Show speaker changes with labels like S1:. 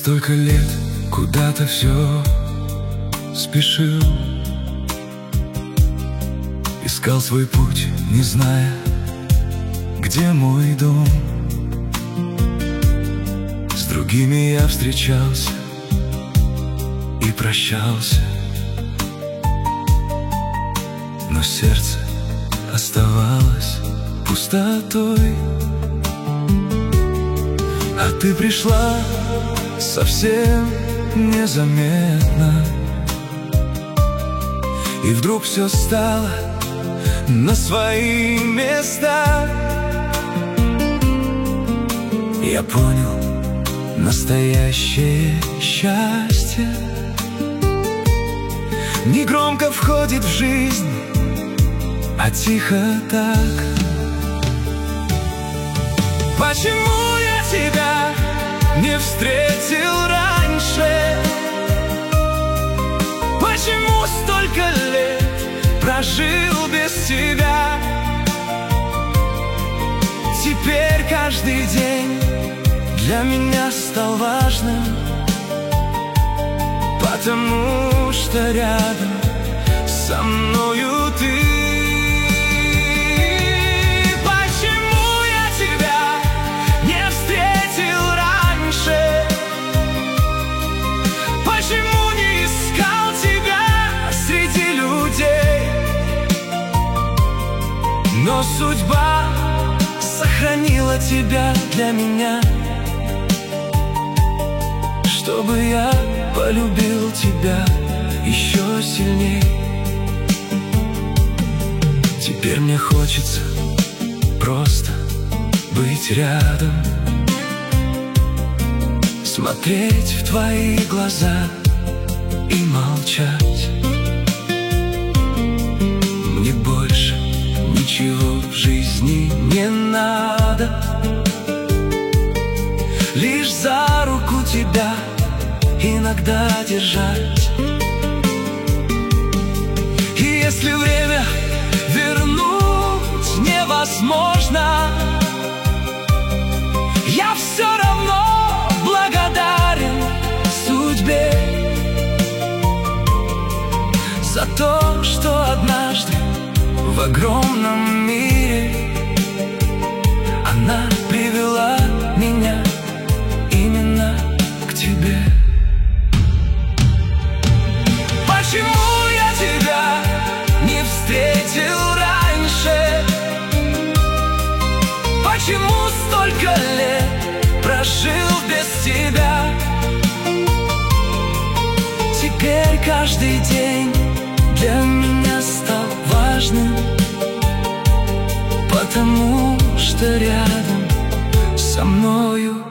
S1: столько лет куда-то все спешил, искал свой путь, не зная, где мой дом. С другими я встречался и прощался, но сердце оставалось пустотой. А ты пришла совсем незаметно, и вдруг все стало на свои места. Я понял настоящее счастье не громко входит в жизнь, а тихо так. Почему я тебя не встретил раньше? Почему столько лет прожил без тебя? Теперь каждый день для меня стал важным, потому что рядом со мною ты. Почему я тебя не встретил раньше? Почему не искал тебя среди людей? Но судьба сохранила тебя для меня, чтобы я полюбил тебя еще сильней. Теперь мне хочется просто быть рядом, смотреть в твои глаза и молчать. Мне больше ничего в жизни не надо, лишь за руку тебя иногда держать. И если время вернуть невозможно, я все равно благодарен судьбе за то, что однажды в огромном мире она привела меня именно к тебе. Почему я тебя не встретил раньше? Почему столько лет прожил без тебя? Теперь каждый день для меня стал важным, потому что рядом со мною